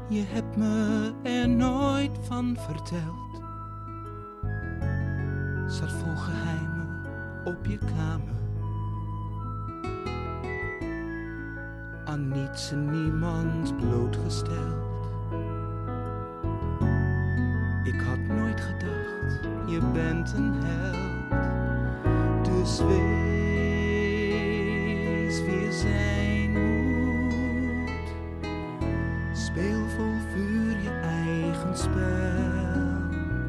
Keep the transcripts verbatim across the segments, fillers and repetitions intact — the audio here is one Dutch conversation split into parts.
Je hebt me er nooit van verteld. Zat vol geheimen op je kamer. Aan niets en niemand blootgesteld. Ik had nooit gedacht, je bent een held. Dus wees wie je zijn moet. Speel vol vuur je eigen spel.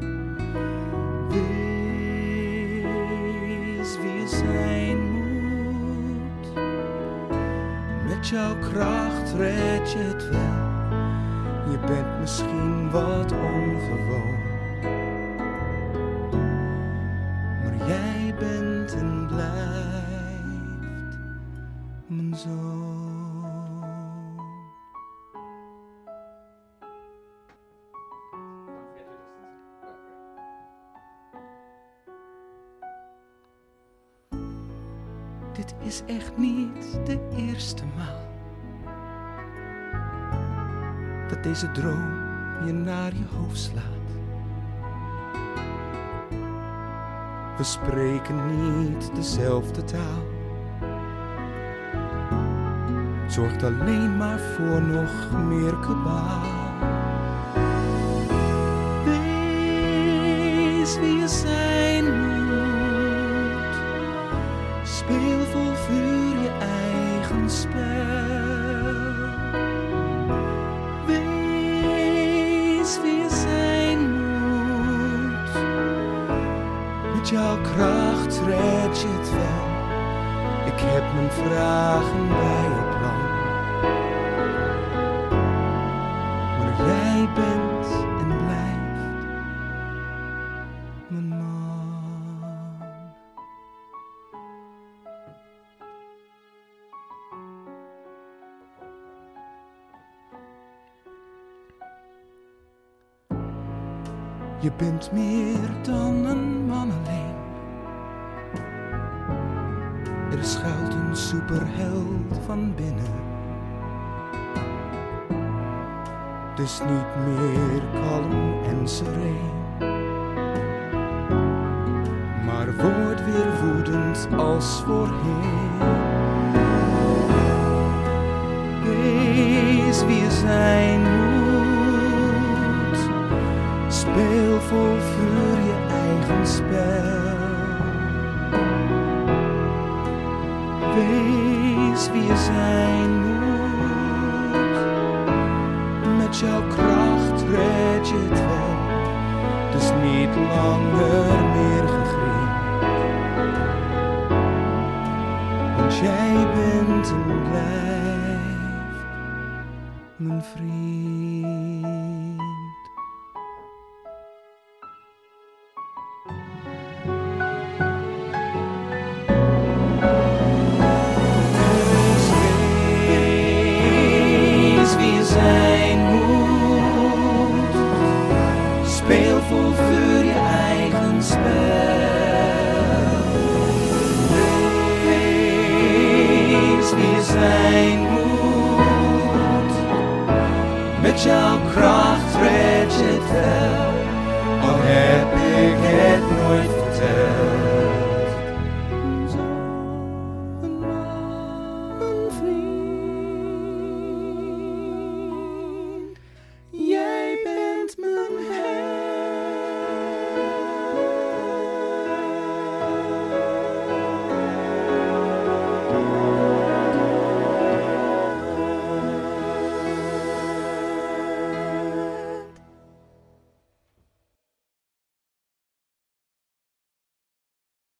Wees wie je zijn moet. Met jouw kracht red je het wel. Je bent misschien wat ongewoon. Maar jij bent en blijft mijn zoon. Dit is echt niet de eerste maal dat deze droom je naar je hoofd slaat. We spreken niet dezelfde taal. Het zorgt alleen maar voor nog meer kabaal. Wees wie je zijn moet. Speel vol vuur je eigen spel. Wees wie je zijn moet. Met jouw kracht red je het wel. Ik heb mijn vragen bij je plan. Maar jij bent en blijft mijn man. Je bent meer dan een man alleen. Er schuilt een superheld van binnen. Dus niet meer kalm en sereen. Maar word weer woedend als voorheen. Wees wie je zijn moet. Speel vol vuur je eigen spel. Wees wie je zijn moet. Met jouw kracht red je het wel. Dus niet langer meer gegriefd. Want jij bent en blijft mijn vriend. Zijn moet. Speel vol vuur je eigen spel. Wees wie je zijn moet. Met jouw kracht